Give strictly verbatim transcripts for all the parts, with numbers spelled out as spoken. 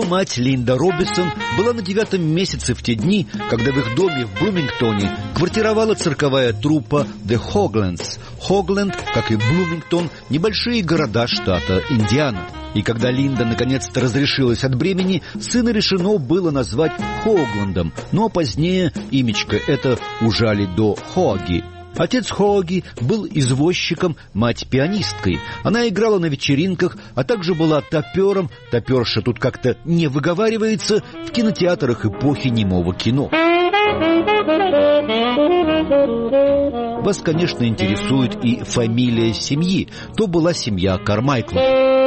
мать Линда Робинсон была на девятом месяце в те дни, когда в их доме в Блумингтоне квартировала цирковая труппа The Hoaglands. Хогленд, как и Блумингтон, небольшие города штата Индиана. И когда Линда наконец-то разрешилась от бремени, сына решено было назвать Хоугландом, но позднее имечко это ужали до Хоаги. Отец Хоаги был извозчиком, мать пианисткой. Она играла на вечеринках, а также была топером, топерша тут как-то не выговаривается, в кинотеатрах эпохи немого кино. Вас, конечно, интересует и фамилия семьи. То была семья Кармайклов.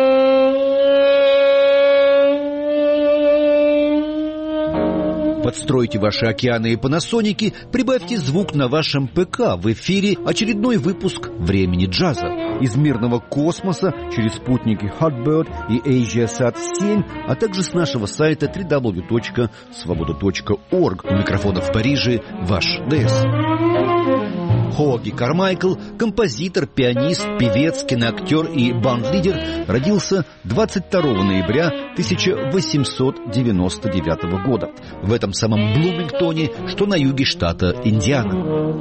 Подстройте ваши океаны и панасоники, прибавьте звук на вашем ПК. В эфире очередной выпуск «Времени джаза». Из мирного космоса через спутники Hotbird и AsiaSat семь, а также с нашего сайта дабл ю дабл ю дабл ю точка свобода точка орг. У микрофона в Париже ваш ДС. Хоаги Кармайкл, композитор, пианист, певец, киноактер и банд-лидер, родился двадцать второго ноября тысяча восемьсот девяносто девятого года в этом самом Блумингтоне, что на юге штата Индиана.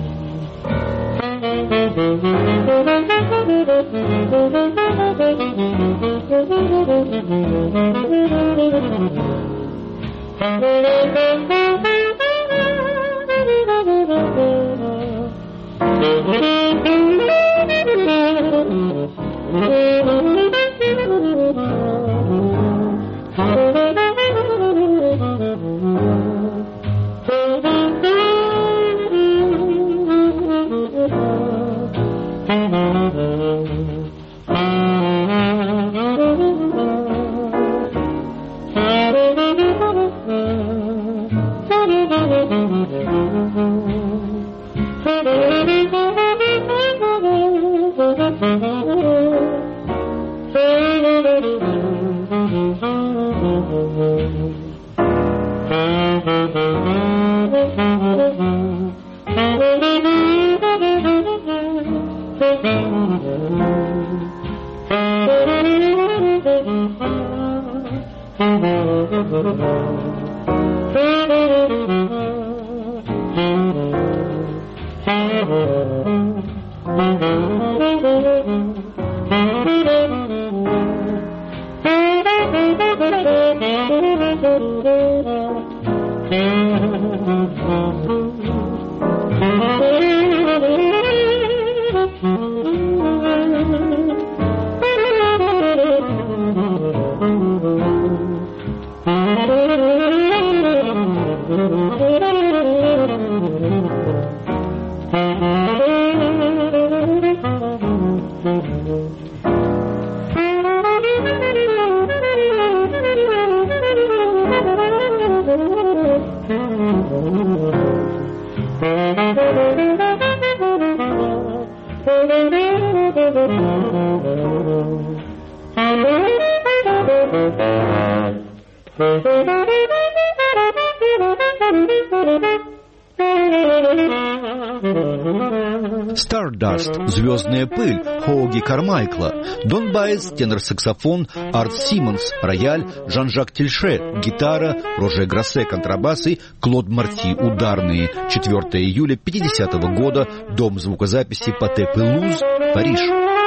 Stardust, звездная пыль, Хоаги Кармайкла, Дон Байес, тенор-саксофон, Арт Симмонс, рояль, Жан-Жак Тельше, гитара, Роже Гроссе, контрабас и Клод Марти, ударные. четвёртого июля пятидесятого года, дом звукозаписи Патэ-Пелуз, Париж.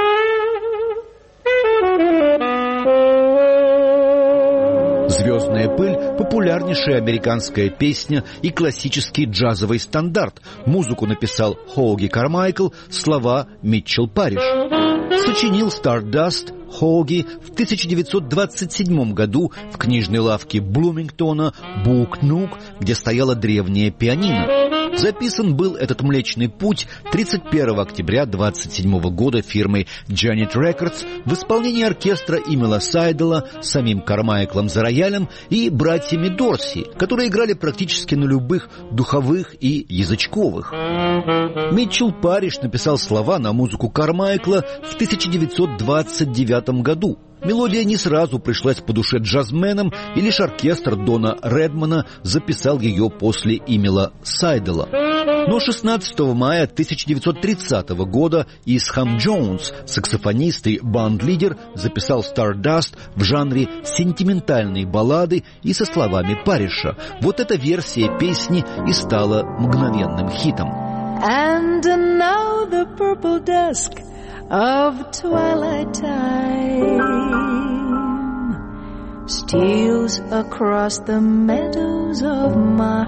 «Звездная пыль» — популярнейшая американская песня и классический джазовый стандарт. Музыку написал Хоаги Кармайкл, слова Митчелл Париш. Сочинил Stardust Хоаги в тысяча девятьсот двадцать седьмом году в книжной лавке Блумингтона Бук-Нук, где стояла древняя пианино. Записан был этот Млечный Путь тридцать первого октября двадцать седьмого года фирмой Janet Records в исполнении оркестра Эмила Сайдела, самим Кармайклом за роялем и братьями Дорси, которые играли практически на любых духовых и язычковых. Митчелл Париш написал слова на музыку Кармайкла в тысяча девятьсот двадцать девятом году. Мелодия не сразу пришлась по душе джазменам, и лишь оркестр Дона Редмана записал ее после Эмила Сайдела. Но шестнадцатого мая тысяча девятьсот тридцатого года Исхам Джонс, саксофонист и банд-лидер, записал Stardust в жанре сентиментальной баллады и со словами Парриша. Вот эта версия песни и стала мгновенным хитом. And now the purple dusk of twilight time steals across the meadows of my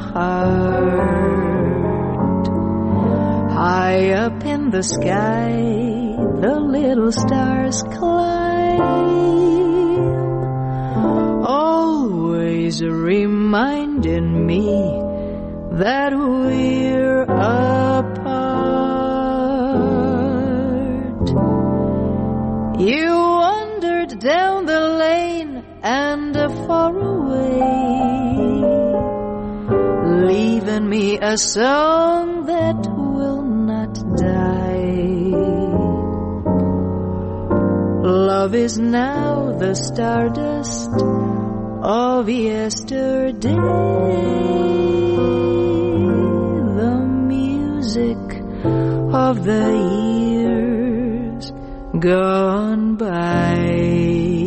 heart. High up in the sky, the little stars climb, always reminding me that we're apart. You wandered down the lane and far away, leaving me a song that will not die. Love is now the stardust of yesterday, the music of the years gone by.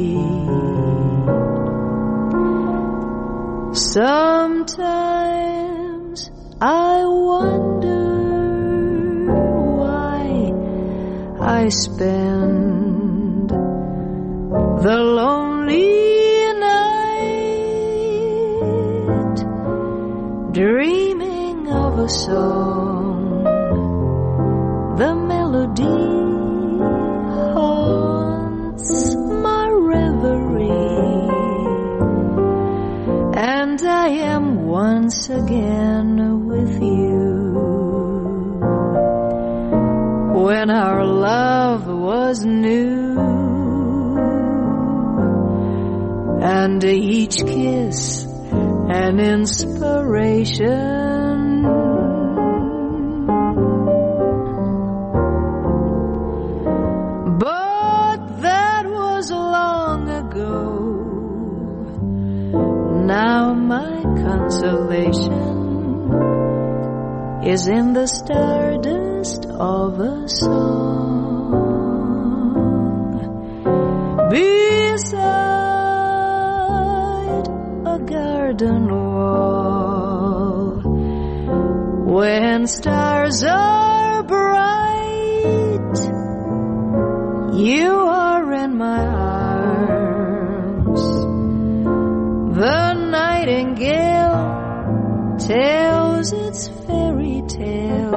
Sometimes I wonder why I spend the lonely night dreaming of a song. The melody haunts my reverie, and I am once again with you. When our love was new, and each kiss an inspiration, but that was long ago. Now my consolation is in the stardust of a song beside a garden wall. When stars are bright, you are in my arms. The nightingale tells its fairy tale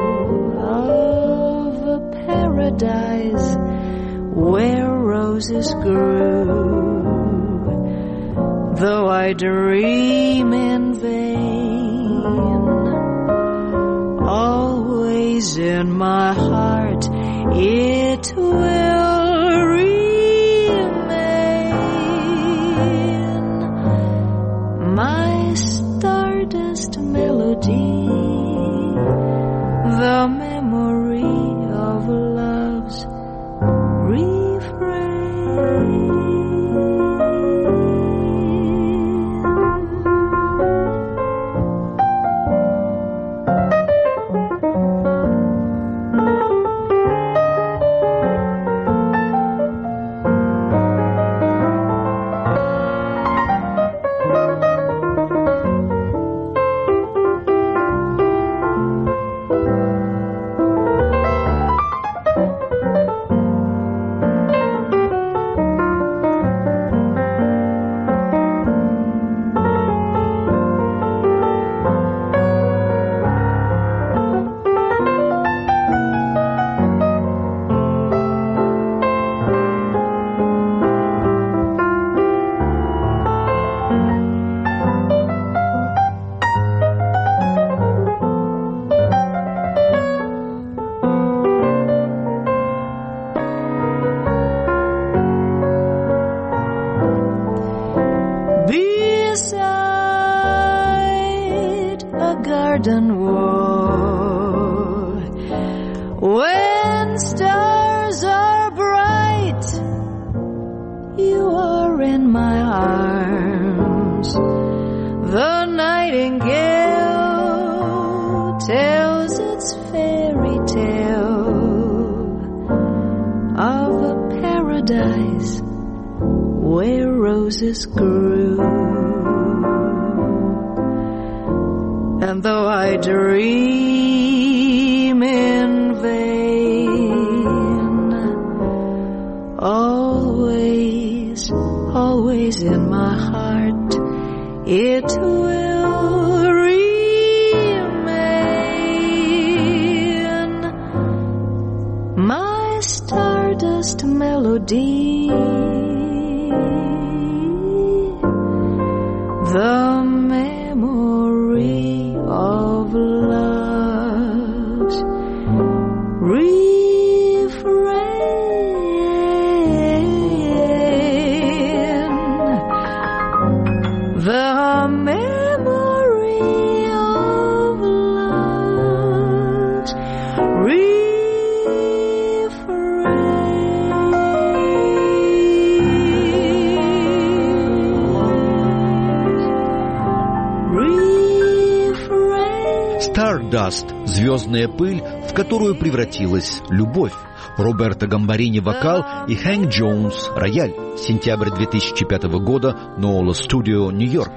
of a paradise where roses grew. Though I dream in vain, always in my heart it will remain, my stardust melody, the memory of love's refrain. paradise where roses grew. And though I dream in vain, always, always in my heart it will remain, my stardust melody, the memory of love's refrain, the memory of love's Stardust — звездная пыль, в которую превратилась любовь. Роберто Гамбарини — вокал и Хэнк Джонс — рояль. Сентябрь две тысячи пятого года, Нола Студио, Нью-Йорк.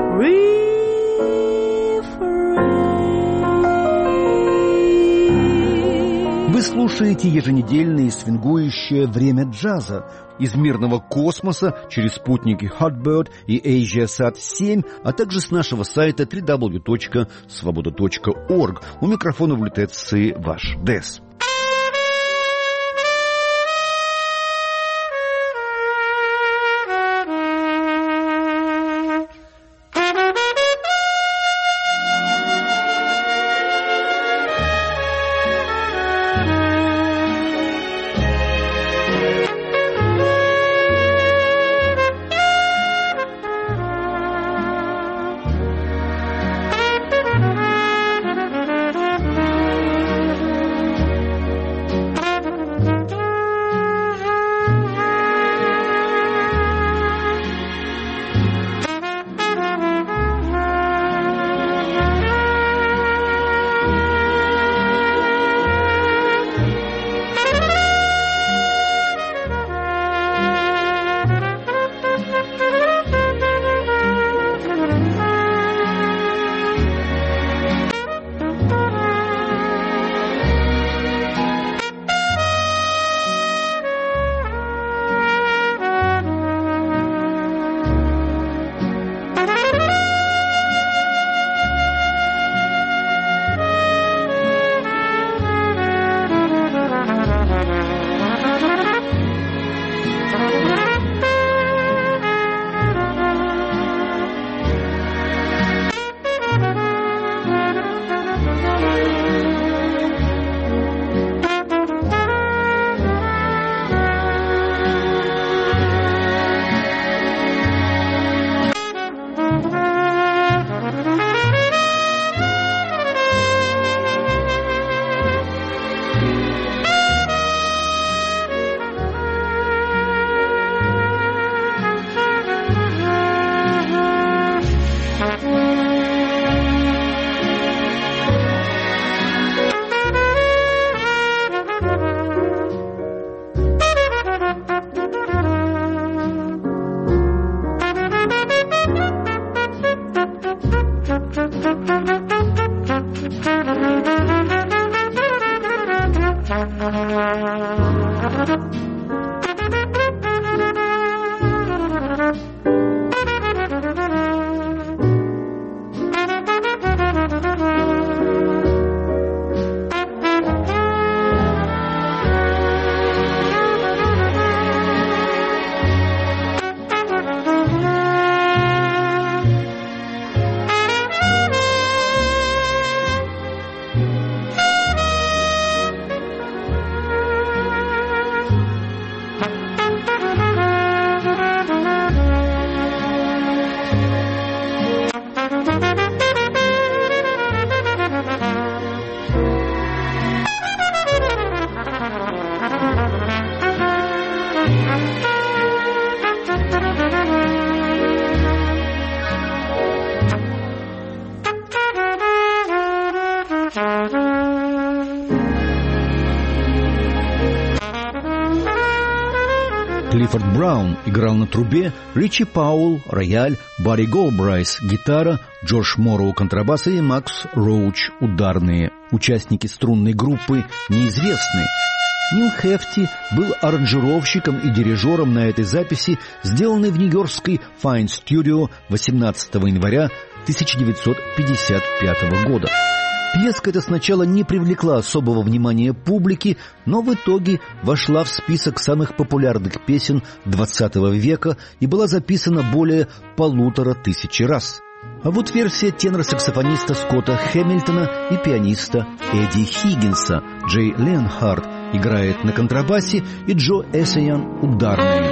Вы слушаете еженедельное свингующее время джаза из мирного космоса через спутники Hotbird и AsiaSat семь, а также с нашего сайта дабл ю дабл ю дабл ю точка свобода точка орг. У микрофона в лютеции ваш Дес. Клиффорд Браун играл на трубе, Ричи Пауэлл — рояль, Барри Голбрайс — гитара, Джордж Морроу — контрабас и Макс Роуч — ударные. Участники струнной группы неизвестны. Нил Хефти был аранжировщиком и дирижером на этой записи, сделанной в нью-йоркской Fine Studio восемнадцатого января тысяча девятьсот пятьдесят пятого года. Пьеска эта сначала не привлекла особого внимания публики, но в итоге вошла в список самых популярных песен двадцатого века и была записана более полутора тысячи раз. А вот версия тенор-саксофониста Скотта Хэмилтона и пианиста Эдди Хиггинса. Джей Ленхард играет на контрабасе и Джо Эссаян — ударные.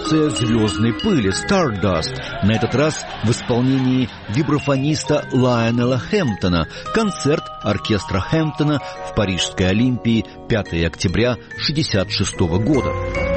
композиция «Звездной пыли» «Stardust», на этот раз в исполнении вибрафониста Лайонела Хэмптона, концерт оркестра Хэмптона в Парижской Олимпии пятого октября шестьдесят шестого года.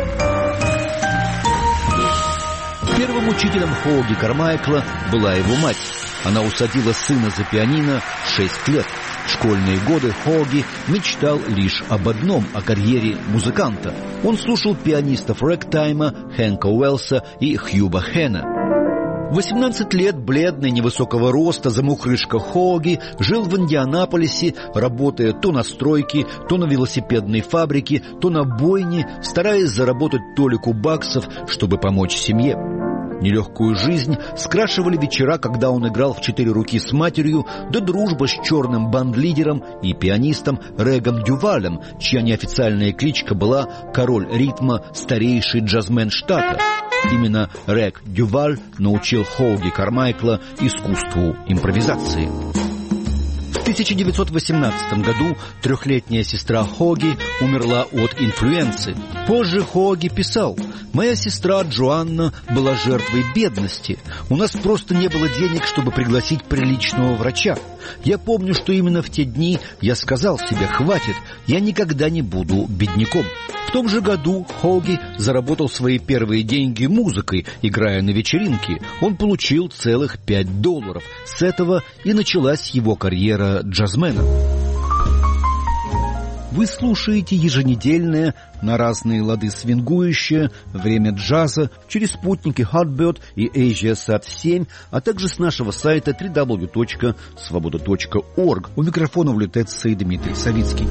Первым учителем Хоуги Кармайкла была его мать. Она усадила сына за пианино в шесть лет. В школьные годы Хоуги мечтал лишь об одном – о карьере музыканта. Он слушал пианистов рэгтайма Хэнка Уэллса и Хьюба Хэна. В восемнадцать лет бледный, невысокого роста замухрышка Хоуги жил в Индианаполисе, работая то на стройке, то на велосипедной фабрике, то на бойне, стараясь заработать толику баксов, чтобы помочь семье. Нелегкую жизнь скрашивали вечера, когда он играл в четыре руки с матерью, да дружба с черным банд-лидером и пианистом Регом Дювалем, чья неофициальная кличка была «Король ритма, старейший джазмен штата». Именно Рег Дюваль научил Хоуги Кармайкла искусству импровизации. В тысяча девятьсот восемнадцатом году трехлетняя сестра Хоуги умерла от инфлюенции. Позже Хоуги писал: «Моя сестра Джоанна была жертвой бедности. У нас просто не было денег, чтобы пригласить приличного врача. Я помню, что именно в те дни я сказал себе: хватит, я никогда не буду бедняком». В том же году Хоуги заработал свои первые деньги музыкой, играя на вечеринке. Он получил целых пять долларов. С этого и началась его карьера джазмена. Вы слушаете еженедельное, на разные лады свингующее время джаза через спутники Hotbird и AsiaSat семь, а также с нашего сайта дабл ю дабл ю дабл ю точка свобода точка орг. У микрофона в Лютеции Дмитрий Савицкий.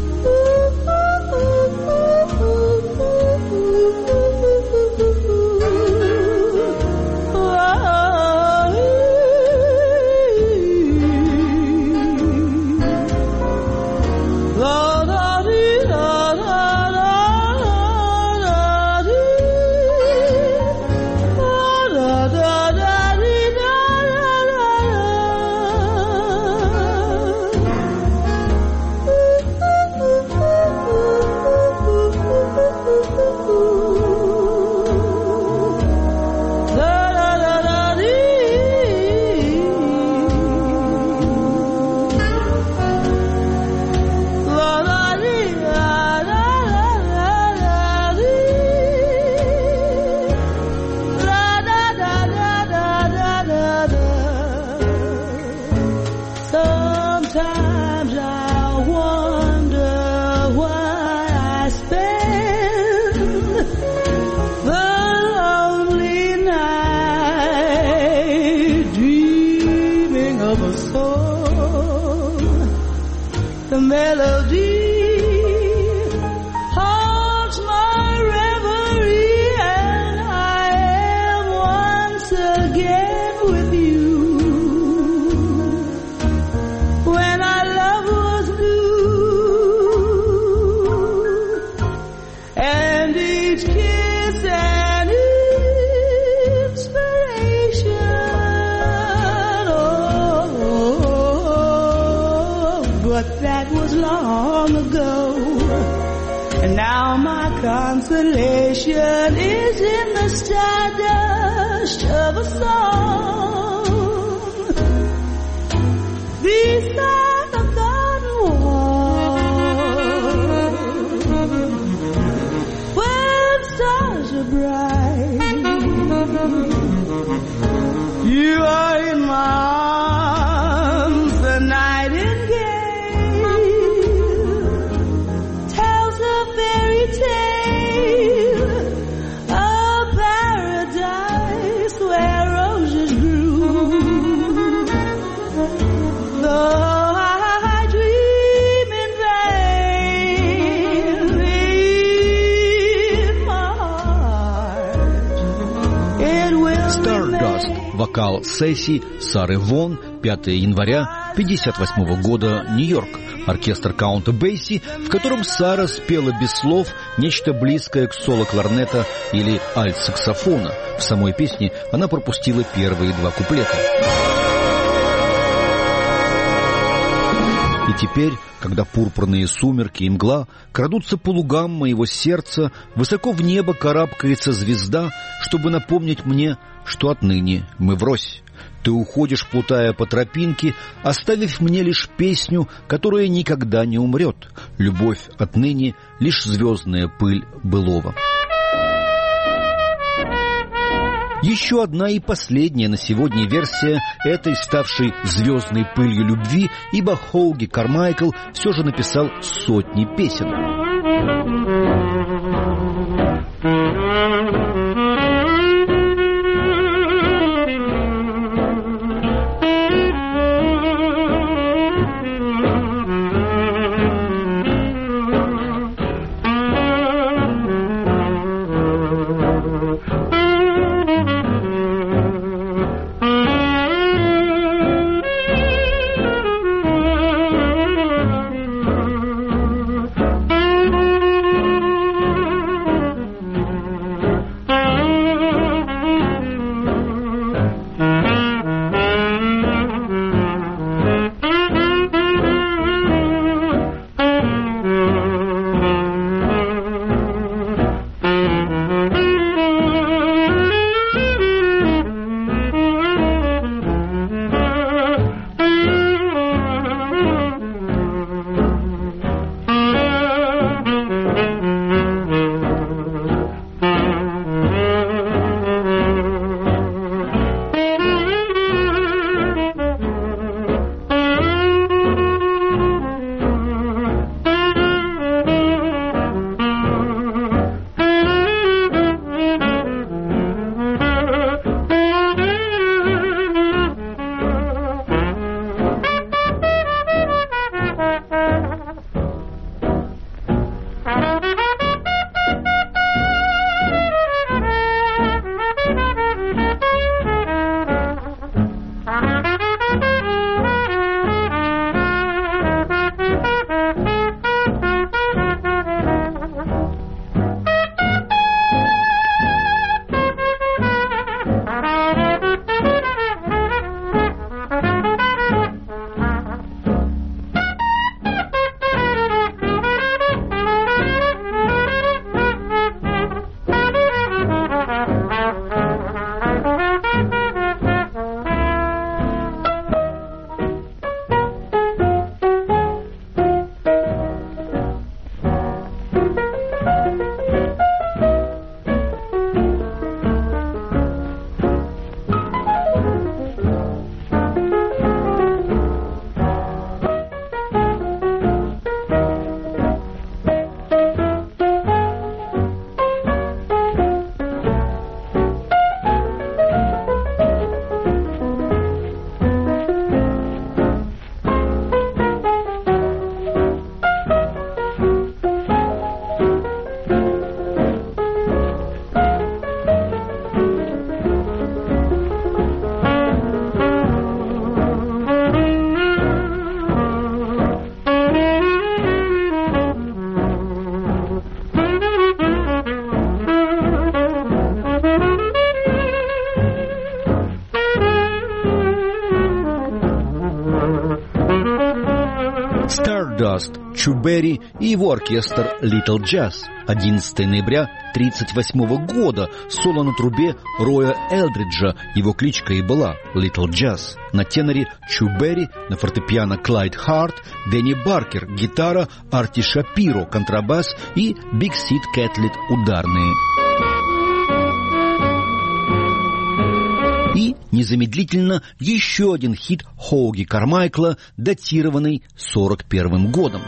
Consolation is in the stardust of a song beside the garden wall when stars are bright. You are in my arms, the nightingale tells a fairy tale. Вокал сессии Сары Вон, пятого января пятьдесят восьмого года, Нью-Йорк. Оркестр Каунта Бейси, в котором Сара спела без слов нечто близкое к соло кларнета или альт-саксофона. В самой песне она пропустила первые два куплета. И теперь, когда пурпурные сумерки и мгла крадутся по лугам моего сердца, высоко в небо карабкается звезда, чтобы напомнить мне, что отныне мы врозь. Ты уходишь, плутая по тропинке, оставив мне лишь песню, которая никогда не умрет. Любовь отныне — лишь звездная пыль былого. Еще одна и последняя на сегодня версия этой ставшей звездной пылью любви, ибо Хоуги Кармайкл все же написал сотни песен. Stardust, Чу Берри и его оркестр Little Jazz. одиннадцатого ноября тысяча девятьсот тридцать восьмого года. Соло на трубе Роя Элдриджа, его кличка и была Little Jazz. На теноре Чу Берри, на фортепиано Клайд Харт, Дэнни Баркер, гитара, Арти Шапиро, контрабас и Биг Сид Кэтлит ударные. И незамедлительно еще один хит Хоуги Кармайкла, датированный сорок первым годом.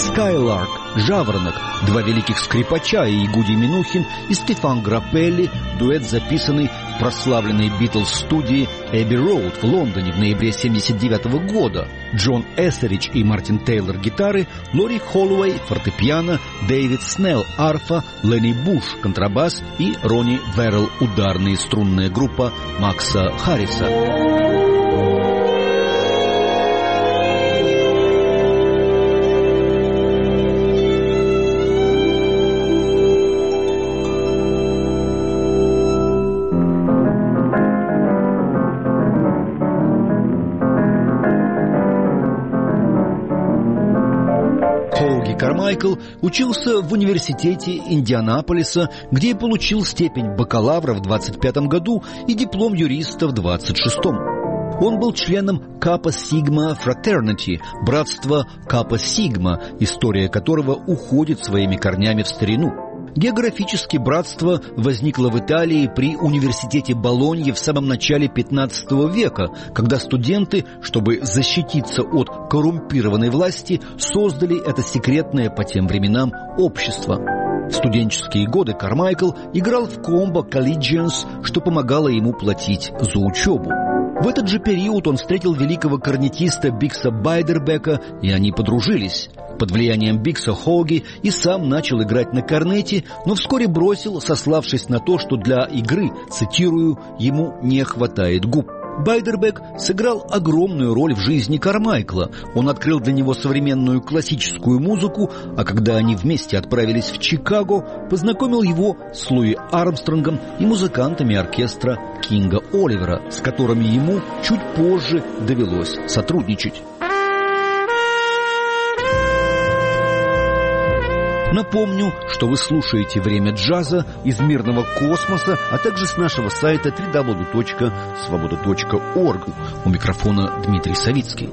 Skylark, Жаворонок, два великих скрипача, и Гуди Минухин, и Стефан Граппелли, дуэт, записанный в прославленной Битлз-студии Эбби Роуд в Лондоне в ноябре семьдесят девятого года. Джон Эсеридж и Мартин Тейлор — гитары, Лори Холлоуэй — фортепиано, Дэвид Снелл — арфа, Ленни Буш — контрабас и Ронни Веррелл — ударная струнная группа Макса Харриса. Кармайкл учился в университете Индианаполиса, где и получил степень бакалавра в двадцать пятом году и диплом юриста в двадцать шестом. Он был членом Kappa Sigma Fraternity, братства Kappa Sigma, история которого уходит своими корнями в старину. Географически братство возникло в Италии при университете Болоньи в самом начале пятнадцатого века, когда студенты, чтобы защититься от коррумпированной власти, создали это секретное по тем временам общество. В студенческие годы Кармайкл играл в комбо Collegians, что помогало ему платить за учебу. В этот же период он встретил великого корнетиста Бикса Байдербека, и они подружились. Под влиянием Бикса Хоуги и сам начал играть на корнете, но вскоре бросил, сославшись на то, что для игры, цитирую, ему не хватает губ. Байдербек сыграл огромную роль в жизни Кармайкла. Он открыл для него современную классическую музыку, а когда они вместе отправились в Чикаго, познакомил его с Луи Армстронгом и музыкантами оркестра Кинга Оливера, с которыми ему чуть позже довелось сотрудничать. Напомню, что вы слушаете «Время джаза» из мирного космоса, а также с нашего сайта дабл ю дабл ю дабл ю точка свобода точка орг. У микрофона Дмитрий Савицкий.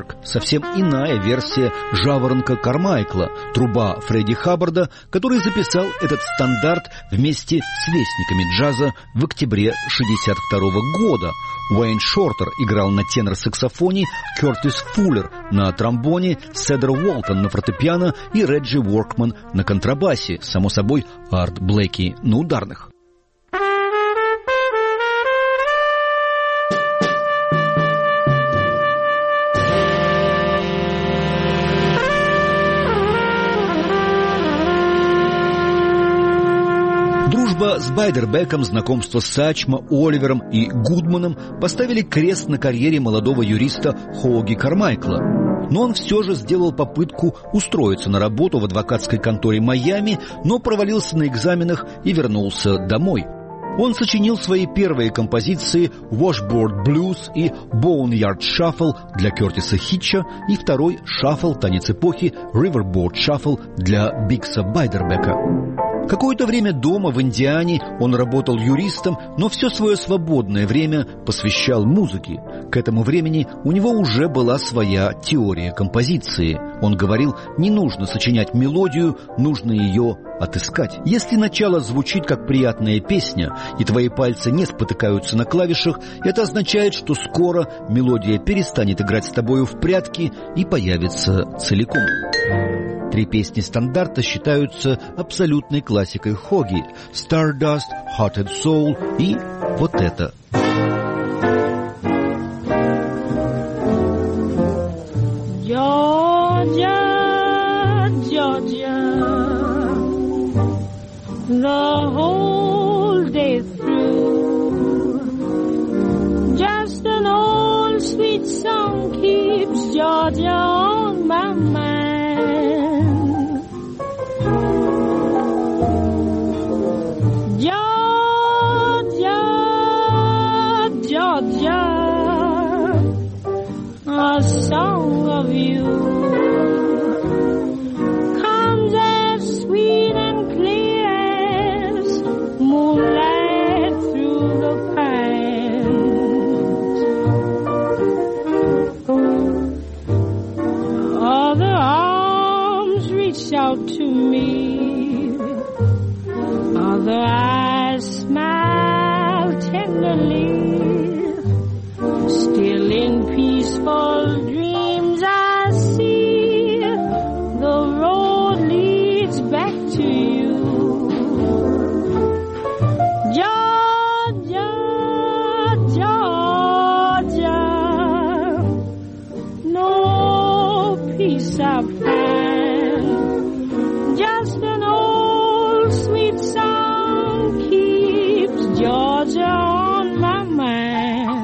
Нью-Йорк» — совсем иная версия «Жаворонка» Кармайкла, труба Фредди Хаббарда, который записал этот стандарт вместе с вестниками джаза в октябре шестьдесят второго года. Уэйн Шортер играл на тенор-саксофоне, Кертис Фуллер на тромбоне, Седер Уолтон на фортепиано и Реджи Уоркман на контрабасе, само собой, Арт Блэки на ударных. Дружба с Байдербеком, знакомство с Сачмо, Оливером и Гудманом поставили крест на карьере молодого юриста Хоуги Кармайкла. Но он все же сделал попытку устроиться на работу в адвокатской конторе Майами, но провалился на экзаменах и вернулся домой. Он сочинил свои первые композиции «Washboard Blues» и «Boneyard Shuffle» для Кертиса Хитча и второй «Шаффл. Танец эпохи» «Riverboat Shuffle» для Бигса Байдербека. Какое-то время дома в Индиане он работал юристом, но все свое свободное время посвящал музыке. К этому времени у него уже была своя теория композиции. Он говорил, не нужно сочинять мелодию, нужно ее отыскать. Если начало звучит как приятная песня, и твои пальцы не спотыкаются на клавишах, это означает, что скоро мелодия перестанет играть с тобою в прятки и появится целиком. Три песни стандарта считаются абсолютной классикой Хоги: «Stardust», «Heart and Soul» и вот это. Georgia, Georgia, the whole day through, just an old sweet song keeps Georgia on my mind. A song of you comes as sweet and clear as moonlight through the pines. Other arms reach out to me, other eyes smile tenderly. Still in peaceful dreams I see the road leads back to you. Georgia, Georgia, no peace I find, just an old sweet song keeps Georgia on my mind.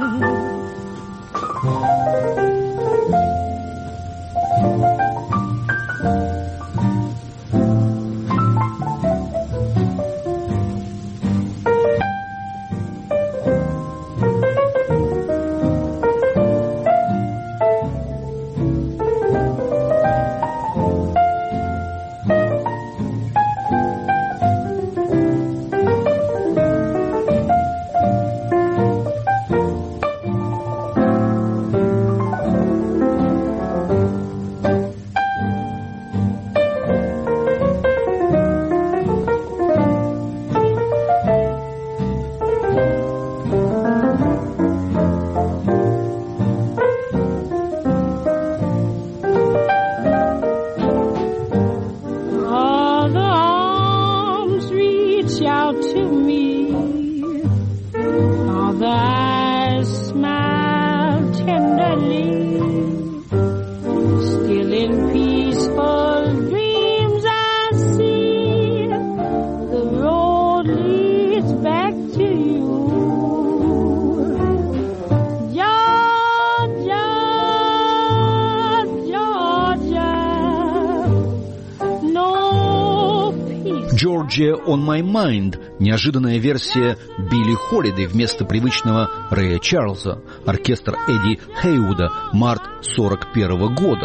«Georgia on my mind» — неожиданная версия Билли Холлидей вместо привычного Рэя Чарльза. Оркестр Эдди Хейвуда, март сорок первого года.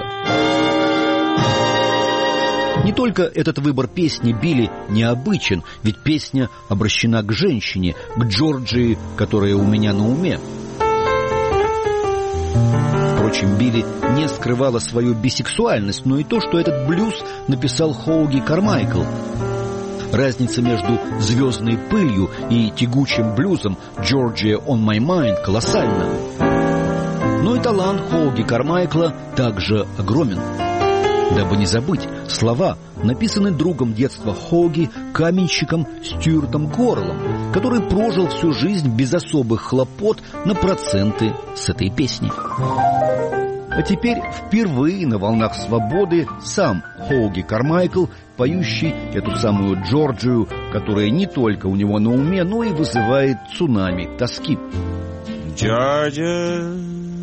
Не только этот выбор песни Билли необычен, ведь песня обращена к женщине, к Джорджии, которая у меня на уме. Впрочем, Билли не скрывала свою бисексуальность, но и то, что этот блюз написал Хоуги Кармайкл. Разница между «Звездной пылью» и тягучим блюзом «Georgia on my mind» колоссальна. Но и талант Хоуги Кармайкла также огромен. Дабы не забыть, слова написаны другом детства Хоуги, каменщиком Стюартом Горелом, который прожил всю жизнь без особых хлопот на проценты с этой песни. А теперь впервые на волнах свободы сам Хоуги Кармайкл, поющий эту самую Джорджию, которая не только у него на уме, но и вызывает цунами тоски. Georgia,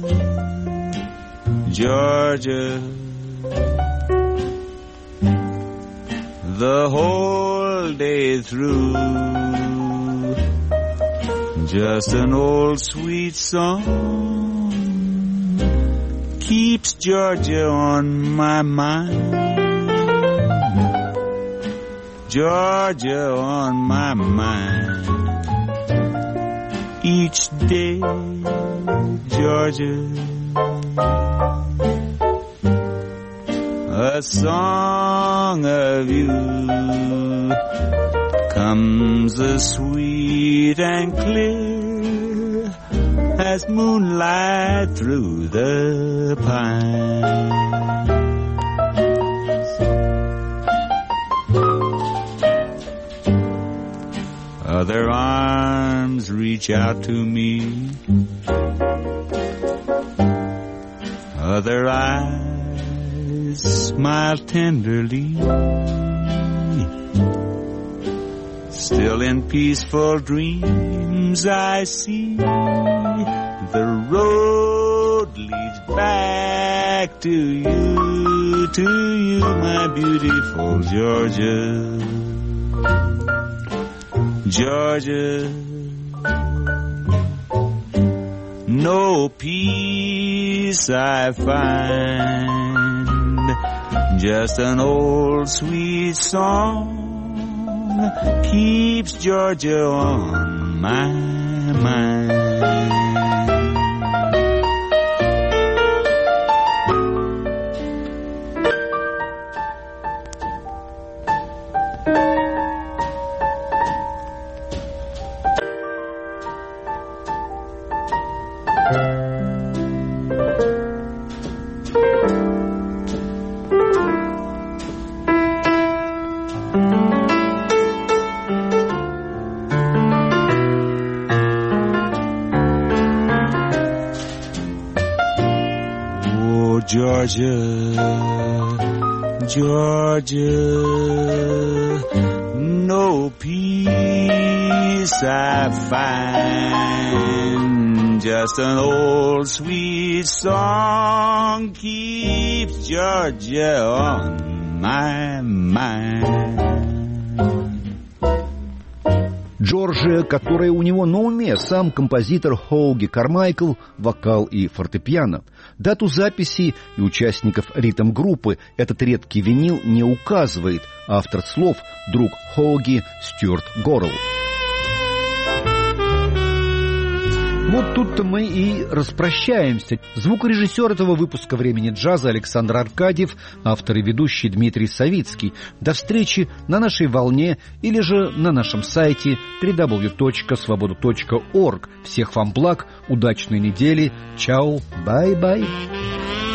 Georgia, the whole day through, just an old sweet song keeps Georgia on my mind. Georgia on my mind each day, Georgia. A song of you comes as sweet and clear as moonlight through the pines. Other arms reach out to me, other eyes smile tenderly. Still in peaceful dreams I see the road leads back to you, to you, my beautiful Georgia. Georgia, no peace I find, just an old sweet song keeps Georgia on my mind. Georgia, Georgia, no peace I find, just an old sweet song keeps Georgia on my mind. Джорджия, которая у него на уме, сам композитор Хоуги Кармайкл, вокал и фортепиано. Дату записи и участников ритм-группы этот редкий винил не указывает. Автор слов — друг Хоуги Стюарт Горел. Вот тут-то мы и распрощаемся. Звукорежиссер этого выпуска «Времени джаза» Александр Аркадьев, автор и ведущий Дмитрий Савицкий. До встречи на нашей волне или же на нашем сайте дабл ю дабл ю дабл ю точка свобода точка орг. Всех вам благ, удачной недели. Чао, бай-бай.